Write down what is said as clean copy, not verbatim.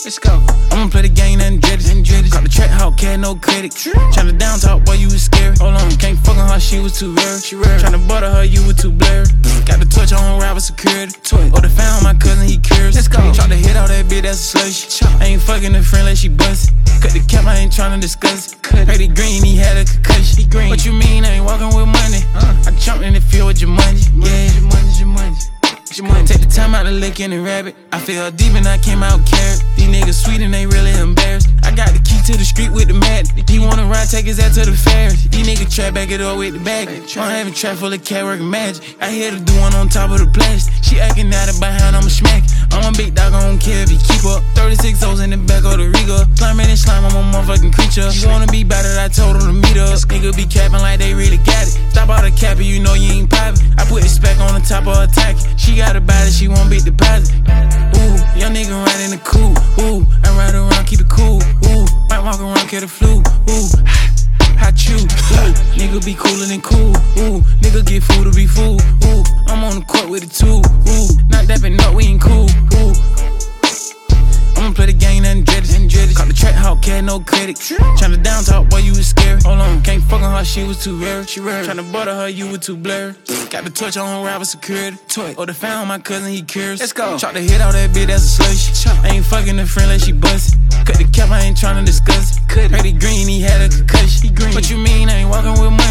Let's go. I'ma play the game, nothing dreaded. Caught the track, how cat, no credit. Tryna down talk, boy, you was scary. Hold on, can't fuck on her, she was too rare. Tryna butter her, you were too blurred. Got the torch on rival security. Oh, they found my cousin, he curious. Let's go. Try to hit all that bitch, that's a slush. I ain't fucking a friend, let she bust. Cut the cap, I ain't tryna discuss. Heard he green, he had a concussion. What you mean, I ain't walking with money? I jumped in the field with your money. Yeah, your money. Take the time out to lick in the rabbit. I feel deep and I came out carrot. These niggas sweet and they really embarrassed. I got the key to the street with the mat. He wanna ride, take his ass to the fairs. These niggas trap back it up with the bag. I'm having trap full of cat working magic. I hear the do one on top of the plastic. She acting out of behind, I'ma smack. I'm a big dog, I don't care if you keep up. 36 O's in the back of the Riga. Climbing and slime, I'm a motherfucking creature. You wanna be bad at I told him to meet up. Nigga be capping like they really got it. Stop all the capping, you know you ain't poppin'. I put the spec on the top of her tack. She got a body, she won't beat deposit. Ooh, young nigga riding the coupe. Ooh, I ride around, keep it cool. Ooh, might walk around, kill the flu. Ooh, hot chew. Ooh, nigga be cooler than cool. Ooh, nigga get food to be fool. Ooh, I'm on the court with a two. Ooh, not dapping up, we ain't cool. Ooh, I'ma play the game, nothing dreaded. Caught the track, how cat, no credit. Tryna down talk, boy, you was scary. Hold on, can't fuck on her, she was too rare. Tryna butter her, you were too blurred. Got the torch on rival security. Oh, they found my cousin, he curious. Let's go. Try to hit all that bitch, that's a slush. I ain't fucking a friend, let she bust. Cut the cap, I ain't tryna discuss. Heard he green, he had a concussion. What you mean, I ain't walking with